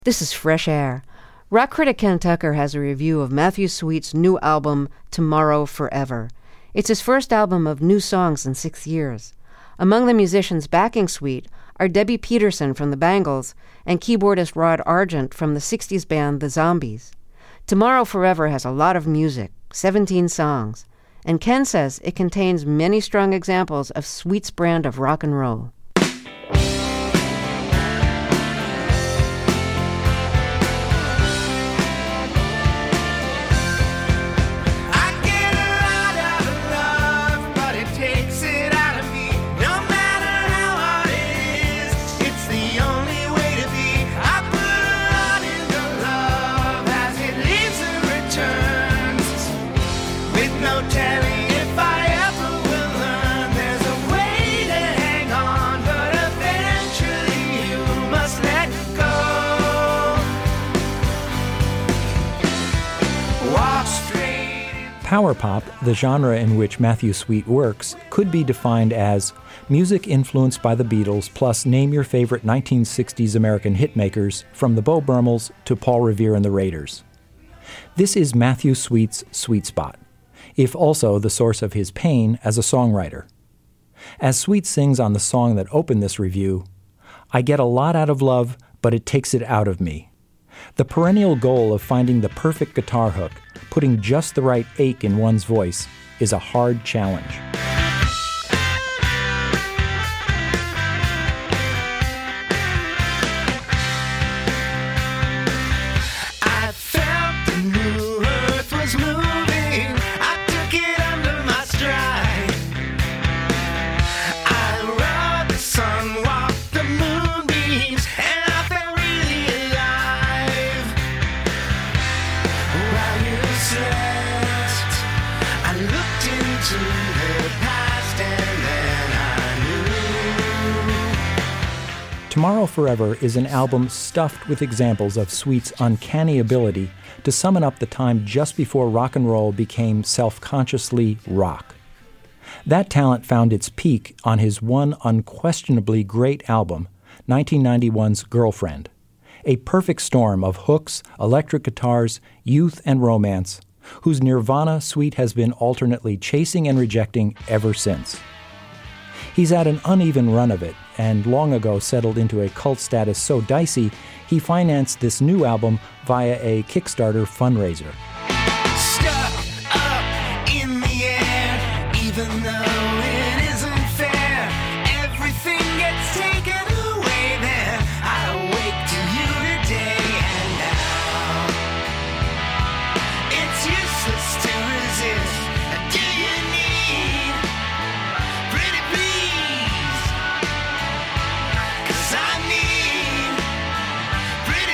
This is Fresh Air. Rock critic Ken Tucker has a review of Matthew Sweet's new album, Tomorrow Forever. It's his first album of new songs in 6 years. Among the musicians backing Sweet are Debbie Peterson from the Bangles and keyboardist Rod Argent from the 60s band The Zombies. Tomorrow Forever has a lot of music, 17 songs, and Ken says it contains many strong examples of Sweet's brand of rock and roll. Power pop, the genre in which Matthew Sweet works, could be defined as music influenced by the Beatles plus name your favorite 1960s American hitmakers from the Bo Burnhams to Paul Revere and the Raiders. This is Matthew Sweet's sweet spot, if also the source of his pain as a songwriter. As Sweet sings on the song that opened this review, I get a lot out of love, but it takes it out of me. The perennial goal of finding the perfect guitar hook, putting just the right ache in one's voice, is a hard challenge. I felt the new earth was moving. I took it under my stride. I rode the sun, walked the moonbeams, and I felt really alive. While you slept, I looked into the past and then I knew. Tomorrow Forever is an album stuffed with examples of Sweet's uncanny ability to summon up the time just before rock and roll became self-consciously rock. That talent found its peak on his one unquestionably great album, 1991's Girlfriend, a perfect storm of hooks, electric guitars, youth, and romance, whose nirvana Sweet has been alternately chasing and rejecting ever since. He's had an uneven run of it, and long ago settled into a cult status so dicey, he financed this new album via a Kickstarter fundraiser. Stuck up in the air, even though it isn't fair. Everything gets taken away there. I wake to you today and now. It's useless to resist. Do you need pretty please? 'Cause I need pretty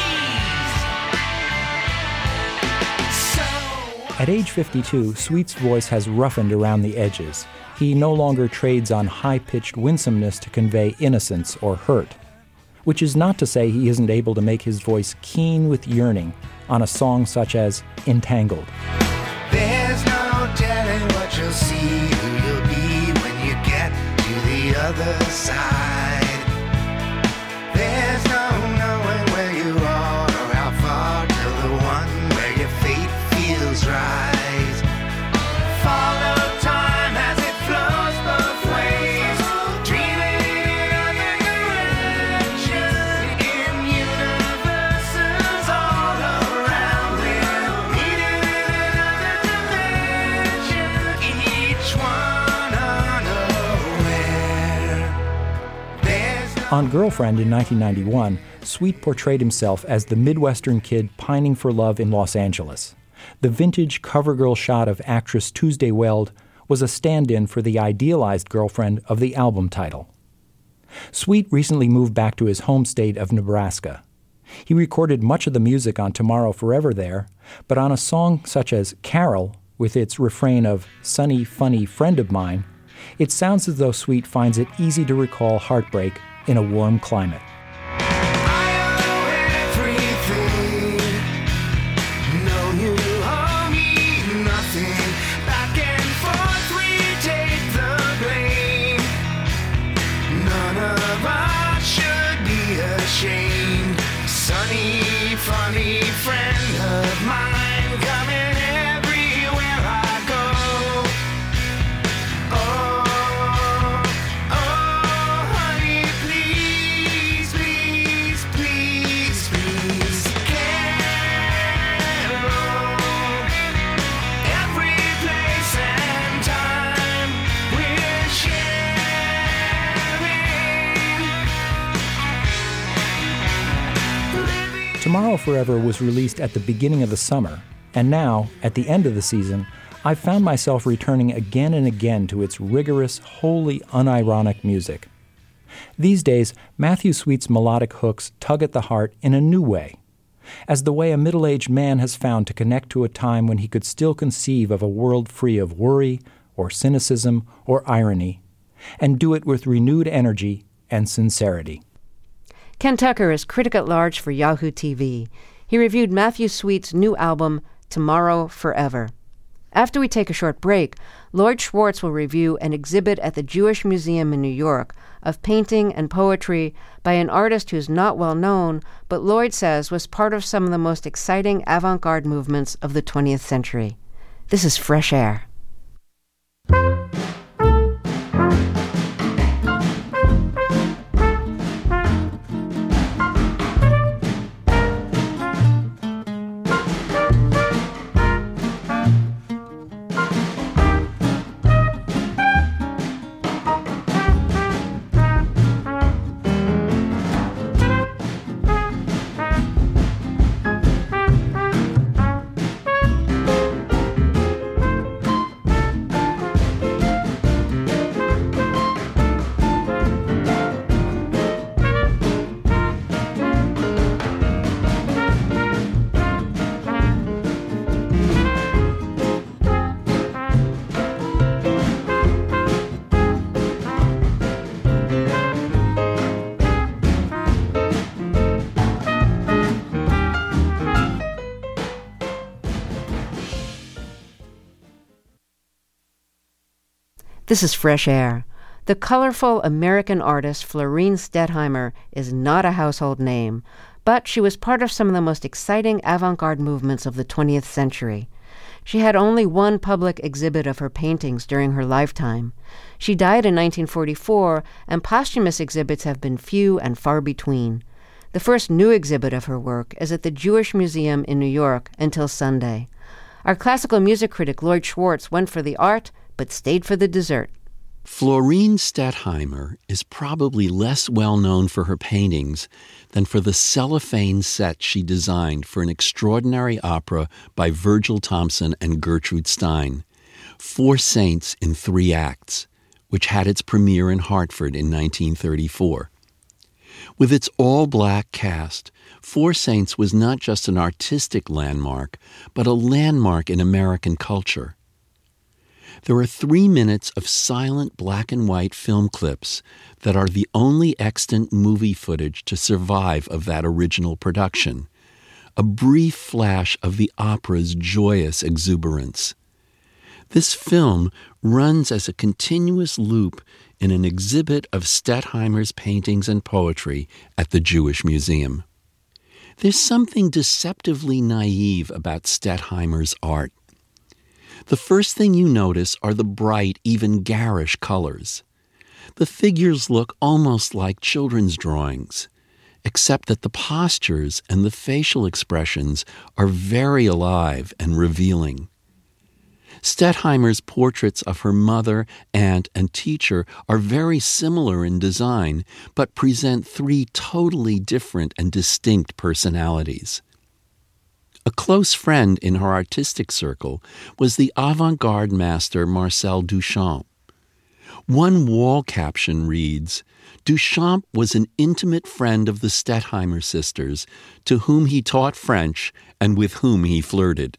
please. So At age 52, Sweet's voice has roughened around the edges. He no longer trades on high-pitched winsomeness to convey innocence or hurt, which is not to say he isn't able to make his voice keen with yearning on a song such as Entangled. there's no telling what you'll see, who you'll be when you get to the other side. There's no knowing where you are or how far till the one where your fate feels right. Follow time as it flows both ways, dreaming in other directions, in universes all around them, meeting in another dimension, each one unaware. There's no On Girlfriend in 1991, Sweet portrayed himself as the Midwestern kid pining for love in Los Angeles. The vintage cover-girl shot of actress Tuesday Weld was a stand-in for the idealized girlfriend of the album title. Sweet recently moved back to his home state of Nebraska. He recorded much of the music on Tomorrow Forever there, but on a song such as Carol, with its refrain of "sunny, funny friend of mine," it sounds as though Sweet finds it easy to recall heartbreak in a warm climate. I owe everything. No, you owe me nothing. Back and forth we take the blame. None of us should be ashamed. Sunny funny friend of mine coming everywhere I go. Oh, oh, honey, please, please, please, please, carol. Every place and time we're sharing. Tomorrow Forever was released at the beginning of the summer, and now, at the end of the season, I've found myself returning again and again to its rigorous, wholly unironic music. These days, Matthew Sweet's melodic hooks tug at the heart in a new way, as the way a middle-aged man has found to connect to a time when he could still conceive of a world free of worry, or cynicism, or irony, and do it with renewed energy and sincerity. Ken Tucker is critic at large for Yahoo TV. He reviewed Matthew Sweet's new album, Tomorrow Forever. After we take a short break, Lloyd Schwartz will review an exhibit at the Jewish Museum in New York of painting and poetry by an artist who's not well known, but Lloyd says was part of some of the most exciting avant-garde movements of the 20th century. This is Fresh Air. This is Fresh Air. The colorful American artist Florine Stettheimer is not a household name, but she was part of some of the most exciting avant-garde movements of the 20th century. She had only one public exhibit of her paintings during her lifetime. She died in 1944, and posthumous exhibits have been few and far between. The first new exhibit of her work is at the Jewish Museum in New York until Sunday. Our classical music critic Lloyd Schwartz went for the art, but stayed for the dessert. Florine Stettheimer is probably less well known for her paintings than for the cellophane set she designed for an extraordinary opera by Virgil Thomson and Gertrude Stein, Four Saints in 3 acts, which had its premiere in Hartford in 1934. With its all-black cast, Four Saints was not just an artistic landmark, but a landmark in American culture. There are 3 minutes of silent black and white film clips that are the only extant movie footage to survive of that original production, a brief flash of the opera's joyous exuberance. This film runs as a continuous loop in an exhibit of Stettheimer's paintings and poetry at the Jewish Museum. There's something deceptively naive about Stettheimer's art. The first thing you notice are the bright, even garish colors. The figures look almost like children's drawings, except that the postures and the facial expressions are very alive and revealing. Stettheimer's portraits of her mother, aunt, and teacher are very similar in design, but present 3 totally different and distinct personalities. A close friend in her artistic circle was the avant-garde master Marcel Duchamp. One wall caption reads, "Duchamp was an intimate friend of the Stettheimer sisters, to whom he taught French and with whom he flirted."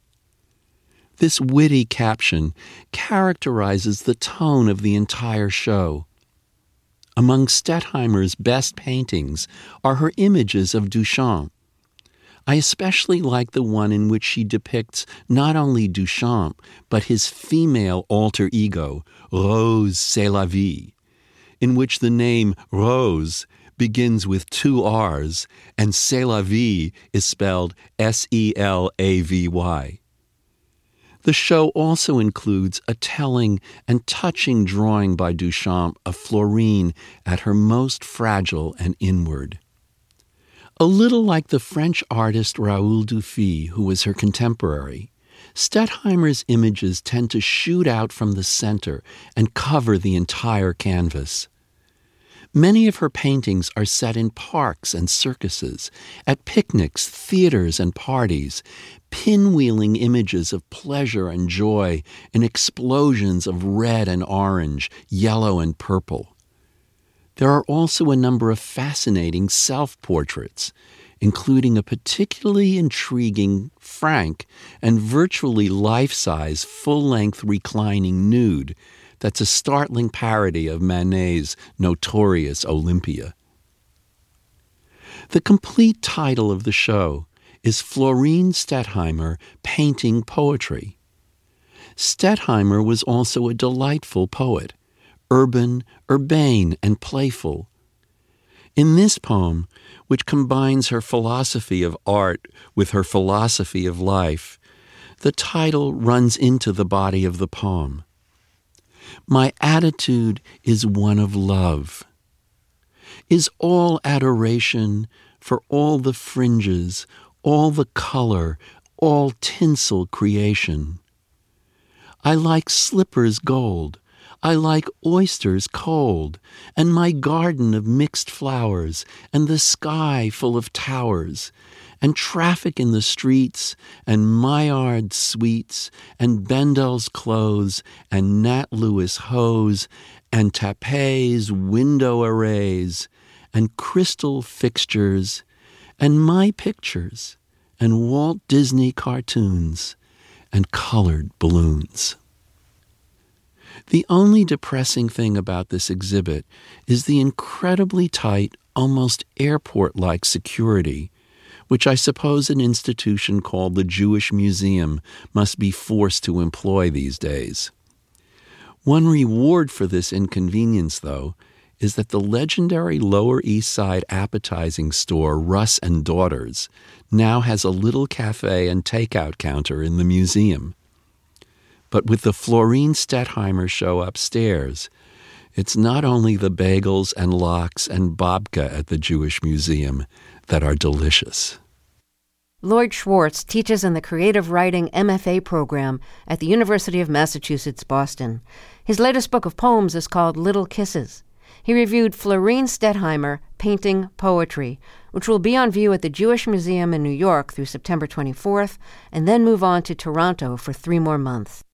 This witty caption characterizes the tone of the entire show. Among Stettheimer's best paintings are her images of Duchamp. I especially like the one in which she depicts not only Duchamp, but his female alter ego, Rose C'est la vie, in which the name Rose begins with 2 R's, and C'est la vie is spelled Selavy. The show also includes a telling and touching drawing by Duchamp of Florine at her most fragile and inward. A little like the French artist Raoul Dufy, who was her contemporary, Stettheimer's images tend to shoot out from the center and cover the entire canvas. Many of her paintings are set in parks and circuses, at picnics, theaters, and parties, pinwheeling images of pleasure and joy in explosions of red and orange, yellow and purple. There are also a number of fascinating self-portraits, including a particularly intriguing, frank, and virtually life-size, full-length reclining nude that's a startling parody of Manet's notorious Olympia. The complete title of the show is Florine Stettheimer Painting Poetry. Stettheimer was also a delightful poet, urbane, and playful. In this poem, which combines her philosophy of art with her philosophy of life, the title runs into the body of the poem. My attitude is one of love. Is all adoration for all the fringes, all the color, all tinsel creation. I like slippers gold, I like oysters cold, and my garden of mixed flowers, and the sky full of towers, and traffic in the streets, and Maillard sweets, and Bendel's clothes, and Nat Lewis hose, and Tappé's window arrays, and crystal fixtures, and my pictures, and Walt Disney cartoons, and colored balloons. The only depressing thing about this exhibit is the incredibly tight, almost airport-like security, which I suppose an institution called the Jewish Museum must be forced to employ these days. One reward for this inconvenience, though, is that the legendary Lower East Side appetizing store Russ and Daughters now has a little cafe and takeout counter in the museum. But with the Florine Stettheimer show upstairs, it's not only the bagels and lox and babka at the Jewish Museum that are delicious. Lloyd Schwartz teaches in the Creative Writing MFA program at the University of Massachusetts, Boston. His latest book of poems is called Little Kisses. He reviewed Florine Stettheimer Painting Poetry, which will be on view at the Jewish Museum in New York through September 24th, and then move on to Toronto for 3 more months.